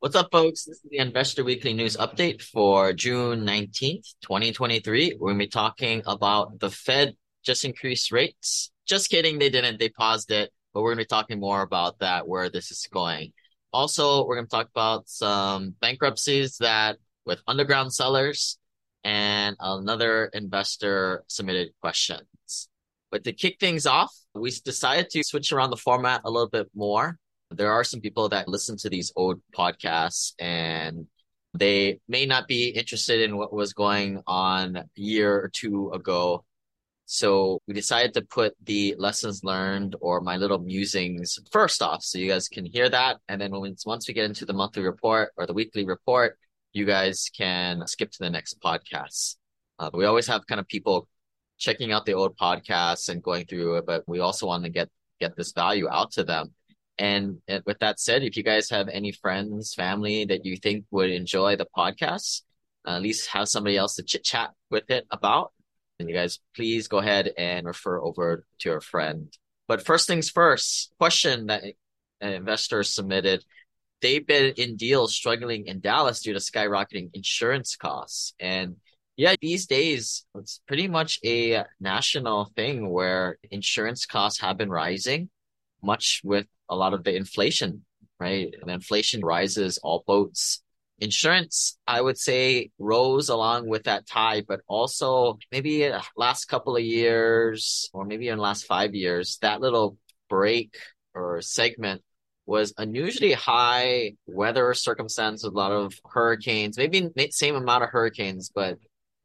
What's up, folks? This is the Investor Weekly News Update for June 19th, 2023. We're going to be talking about the Fed just increased rates. Just kidding, they didn't. They paused it, but we're going to be talking more about that, where this is going. Also, we're going to talk about some bankruptcies that with underground sellers and another investor submitted questions. But to kick things off, we decided to switch around the format a little bit more. There are some people that listen to these old podcasts and they may not be interested in what was going on a year or two ago. So we decided to put the lessons learned or my little musings first off, so you guys can hear that. And then once we get into the monthly report or the weekly report, you guys can skip to the next podcast. We always have kind of people checking out the old podcasts and going through it, but we also want to get this value out to them. And with that said, if you guys have any friends, family that you think would enjoy the podcast, at least have somebody else to chit chat with it about, and you guys please go ahead and refer over to your friend. But first things first, question that an investor submitted. They've been in deals struggling in Dallas due to skyrocketing insurance costs. And yeah, these days, it's pretty much a national thing where insurance costs have been rising, much with a lot of the inflation, right? And inflation rises all boats. Insurance, I would say, rose along with that tide, but also maybe last couple of years, or maybe in the last 5 years, that little break or segment was unusually high weather circumstance with a lot of hurricanes, maybe same amount of hurricanes, but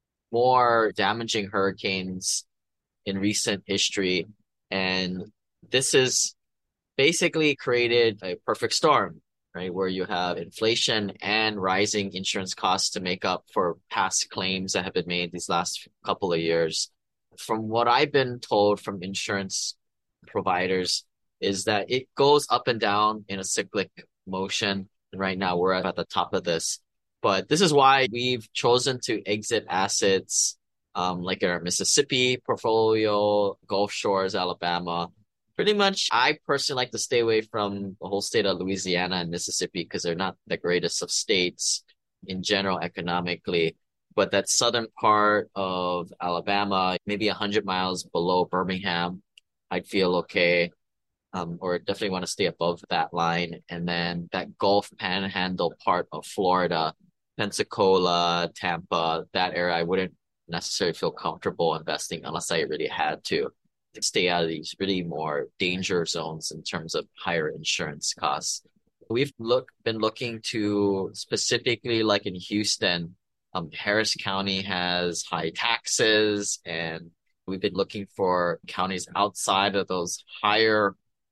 more damaging hurricanes in recent history. And this is basically created a perfect storm, right? Where you have inflation and rising insurance costs to make up for past claims that have been made these last couple of years. From what I've been told from insurance providers is that it goes up and down in a cyclic motion. And right now we're at the top of this. But this is why we've chosen to exit assets like our Mississippi portfolio, Gulf Shores, Alabama. Pretty much, I personally like to stay away from the whole state of Louisiana and Mississippi because they're not the greatest of states in general economically. But that southern part of Alabama, maybe 100 miles below Birmingham, I'd feel okay. Or definitely want to stay above that line. And then that Gulf Panhandle part of Florida, Pensacola, Tampa, that area, I wouldn't necessarily feel comfortable investing unless I really had to stay out of these really more danger zones in terms of higher insurance costs. We've been looking to specifically like in Houston, Harris County has high taxes, and we've been looking for counties outside of those higher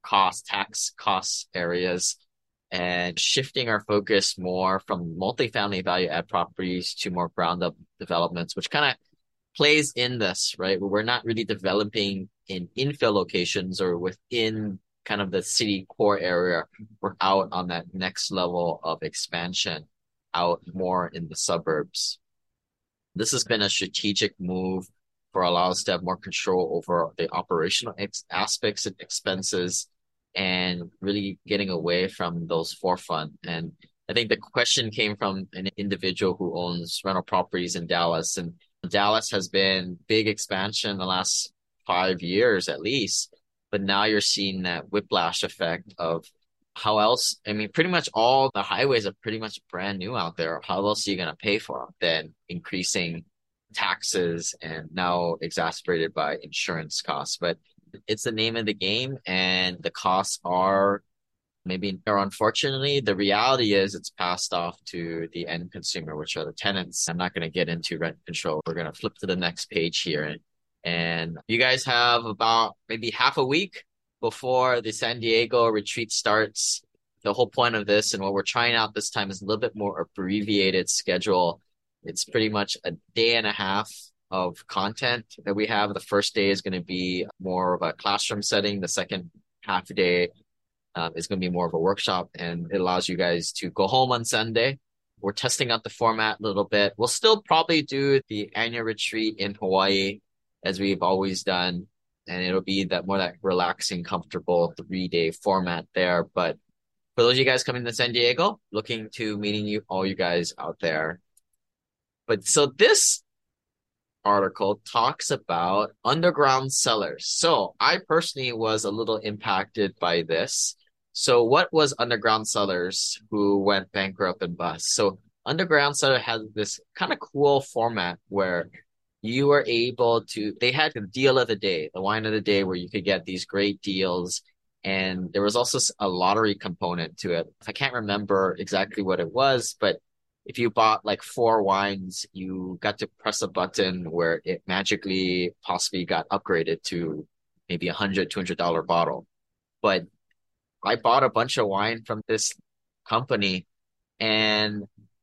tax cost areas and shifting our focus more from multifamily value add properties to more ground up developments, which kind of plays in this, right? We're not really developing in infill locations or within kind of the city core area. We're out on that next level of expansion, out more in the suburbs. This has been a strategic move for allow us to have more control over the operational aspects and expenses and really getting away from those forefront. And I think the question came from an individual who owns rental properties in Dallas, and Dallas has been big expansion the last 5 years at least, but now you're seeing that whiplash effect of how else, I mean, pretty much all the highways are pretty much brand new out there. How else are you going to pay for them than increasing taxes and now exacerbated by insurance costs? But it's the name of the game, and the costs are maybe, or unfortunately, the reality is it's passed off to the end consumer, which are the tenants. I'm not going to get into rent control. We're going to flip to the next page here. And you guys have about maybe half a week before the San Diego retreat starts. The whole point of this and what we're trying out this time is a little bit more abbreviated schedule. It's pretty much a day and a half of content that we have. The first day is going to be more of a classroom setting. The second half day is going to be more of a workshop, and it allows you guys to go home on Sunday. We're testing out the format a little bit. We'll still probably do the annual retreat in Hawaii as we've always done, and it'll be that relaxing, comfortable 3-day format there. But For those of you guys coming to San Diego, looking to meeting you all you guys out there. But so this article talks about underground sellers. So I personally was a little impacted by this. So what was underground sellers who went bankrupt and bust? So underground seller has this kind of cool format where you were able to, they had the deal of the day, the wine of the day, where you could get these great deals. And there was also a lottery component to it. I can't remember exactly what it was, but if you bought like four wines, you got to press a button where it magically possibly got upgraded to maybe $100, $200 bottle. But I bought a bunch of wine from this company and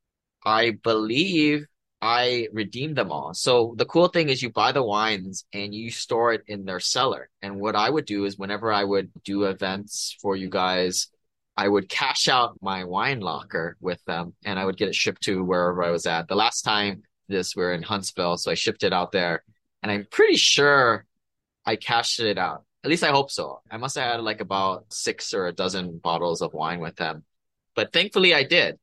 I believe I redeemed them all. So the cool thing is you buy the wines and you store it in their cellar. And what I would do is whenever I would do events for you guys, I would cash out my wine locker with them and I would get it shipped to wherever I was at. The last time this, we were in Huntsville, so I shipped it out there. And I'm pretty sure I cashed it out. At least I hope so. I must have had like about six or a dozen bottles of wine with them. But thankfully I did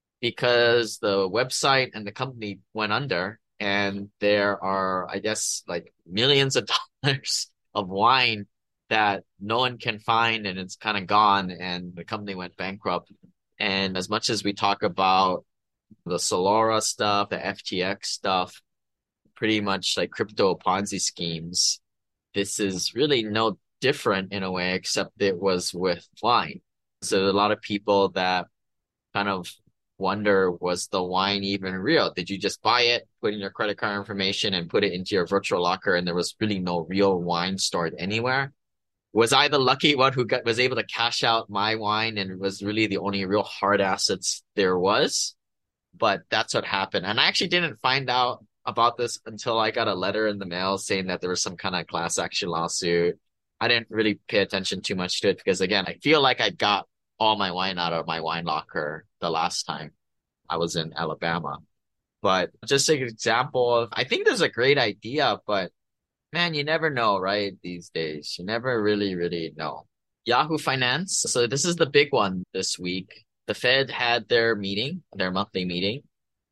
because the website and the company went under and there are, I guess, like millions of dollars of wine that no one can find and it's kind of gone and the company went bankrupt. And as much as we talk about the Solera stuff, the FTX stuff, pretty much like crypto Ponzi schemes, this is really no different in a way, except it was with wine. So a lot of people that kind of wonder, was the wine even real? Did you just buy it, put in your credit card information and put it into your virtual locker and there was really no real wine stored anywhere? Was I the lucky one who was able to cash out my wine and it was really the only real hard assets there was? But that's what happened. And I actually didn't find out about this until I got a letter in the mail saying that there was some kind of class action lawsuit. I didn't really pay attention too much to it because again, I feel like I got all my wine out of my wine locker the last time I was in Alabama. But just an example of, I think there's a great idea, but man, you never know, right? These days, you never really, really know. Yahoo Finance. So this is the big one this week. The Fed had their meeting, their monthly meeting,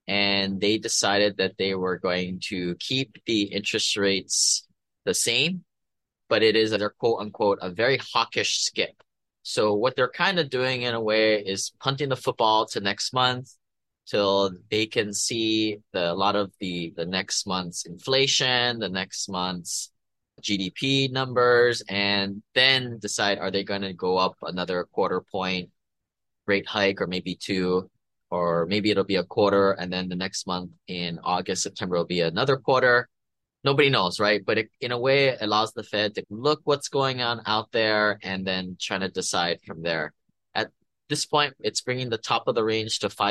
and they decided that they were going to keep the interest rates the same, but it is their quote unquote a very hawkish skip. So what they're kind of doing in a way is punting the football to next month till they can see a lot of the next month's inflation, the next month's GDP numbers, and then decide are they going to go up another quarter point rate hike or maybe two, or maybe it'll be a quarter and then the next month in August, September will be another quarter. Nobody knows, right? But in a way, it allows the Fed to look what's going on out there and then trying to decide from there. At this point, it's bringing the top of the range to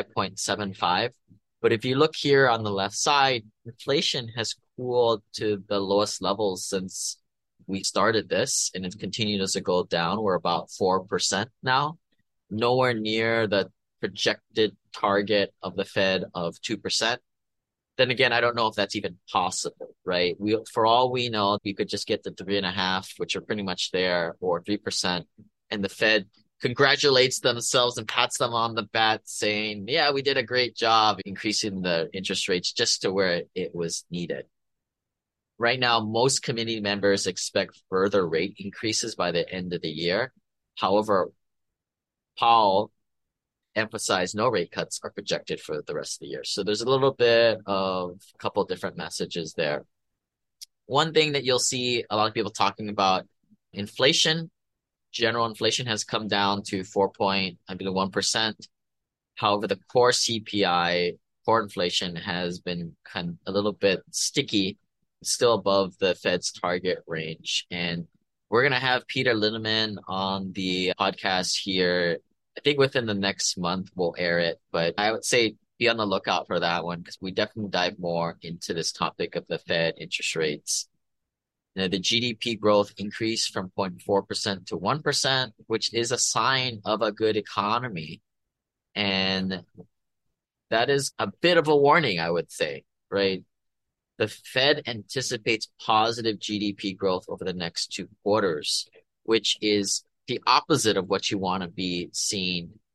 5.75. But if you look here on the left side, inflation has cooled to the lowest levels since we started this, and it's continued as to go down. We're about 4% now, nowhere near the projected target of the Fed of 2%. Then again, I don't know if that's even possible, right? For all we know, we could just get the 3.5, which are pretty much there, or 3%, and the Fed congratulates themselves and pats them on the back, saying, "Yeah, we did a great job increasing the interest rates just to where it was needed." Right now, most committee members expect further rate increases by the end of the year. However, Powell emphasize no rate cuts are projected for the rest of the year. So there's a little bit of a couple of different messages there. One thing that you'll see a lot of people talking about, inflation, general inflation has come down to 4.1%. However, the core CPI, core inflation has been kind of a little bit sticky, still above the Fed's target range. And we're going to have Peter Linneman on the podcast here. I think within the next month we'll air it, but I would say be on the lookout for that one because we definitely dive more into this topic of the Fed interest rates. You know, the GDP growth increased from 0.4% to 1%, which is a sign of a good economy. And that is a bit of a warning, I would say, right? The Fed anticipates positive GDP growth over the next 2 quarters, which is the opposite of what you want to be seeing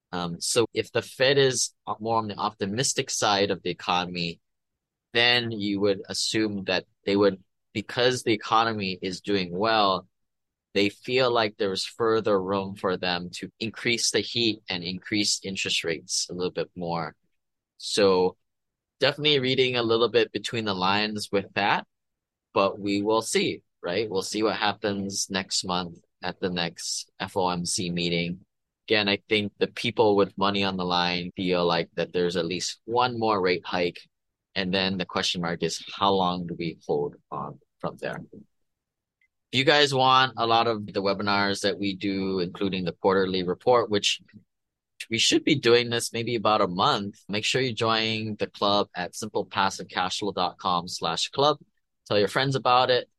So if the Fed is more on the optimistic side of the economy, then you would assume that they would, because the economy is doing well, they feel like there's further room for them to increase the heat and increase interest rates a little bit more. So definitely reading a little bit between the lines with that, but we will see, right? We'll see what happens next month at the next FOMC meeting. Again, I think the people with money on the line feel like that there's at least one more rate hike. And then the question mark is how long do we hold on from there? If you guys want a lot of the webinars that we do, including the quarterly report, which we should be doing this maybe about a month, make sure you join the club at simplepassivecashflow.com/club. Tell your friends about it.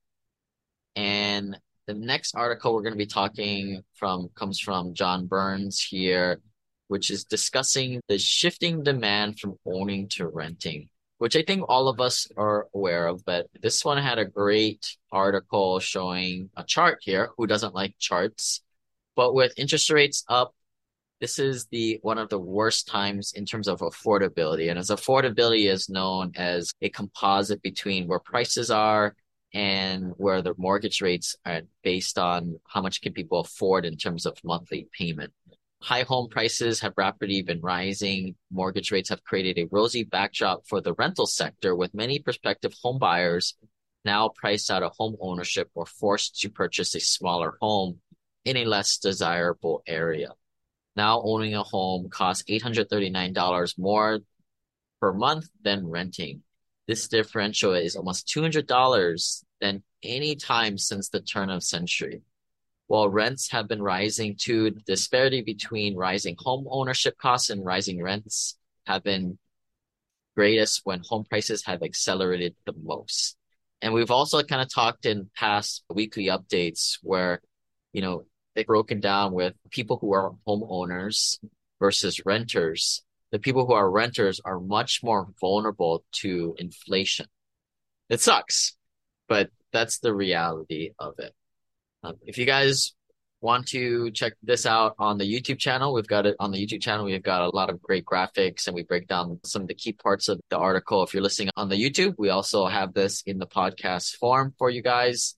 And the next article we're going to be talking from comes from John Burns here, which is discussing the shifting demand from owning to renting, which I think all of us are aware of. But this one had a great article showing a chart here. Who doesn't like charts? But with interest rates up, this is the one of the worst times in terms of affordability. And as affordability is known as a composite between where prices are and where the mortgage rates are based on how much can people afford in terms of monthly payment. High home prices have rapidly been rising. Mortgage rates have created a rosy backdrop for the rental sector, with many prospective home buyers now priced out of home ownership or forced to purchase a smaller home in a less desirable area. Now owning a home costs $839 more per month than renting. This differential is almost $200 than any time since the turn of century. While rents have been rising too, the disparity between rising home ownership costs and rising rents have been greatest when home prices have accelerated the most. And we've also kind of talked in past weekly updates where, they've broken down with people who are homeowners versus renters. The people who are renters are much more vulnerable to inflation. It sucks, but that's the reality of it. If you guys want to check this out on the YouTube channel, we've got it on the YouTube channel. We've got a lot of great graphics and we break down some of the key parts of the article. If you're listening on the YouTube, we also have this in the podcast form for you guys.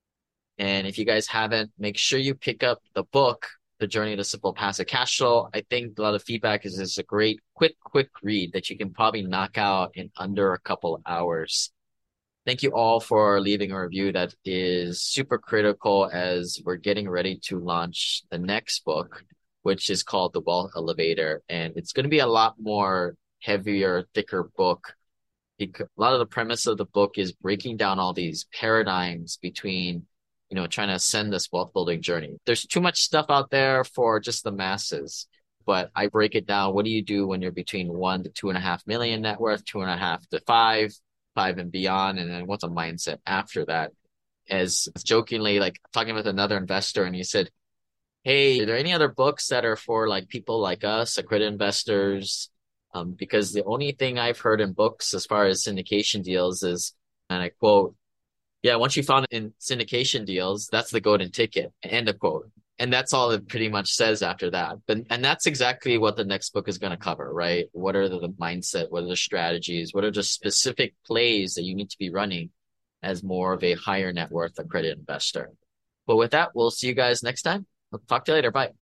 And if you guys haven't, make sure you pick up the book, The Journey to Simple Passive Cash Flow. I think a lot of feedback is it's a great, quick read that you can probably knock out in under a couple of hours. Thank you all for leaving a review. That is super critical as we're getting ready to launch the next book, which is called The Wealth Elevator. And it's going to be a lot more heavier, thicker book. A lot of the premise of the book is breaking down all these paradigms between trying to ascend this wealth building journey. There's too much stuff out there for just the masses, but I break it down. What do you do when you're between 1 to 2.5 million net worth, 2.5 to 5 and beyond? And then what's a mindset after that? As jokingly, like talking with another investor, and he said, "Hey, are there any other books that are for like people like us, accredited investors?" Because the only thing I've heard in books as far as syndication deals is, and I quote, "Yeah, once you found in syndication deals, that's the golden ticket." End of quote. And that's all it pretty much says after that. And that's exactly what the next book is going to cover, right? What are the mindset? What are the strategies? What are the specific plays that you need to be running as more of a higher net worth accredited investor? But with that, we'll see you guys next time. I'll talk to you later. Bye.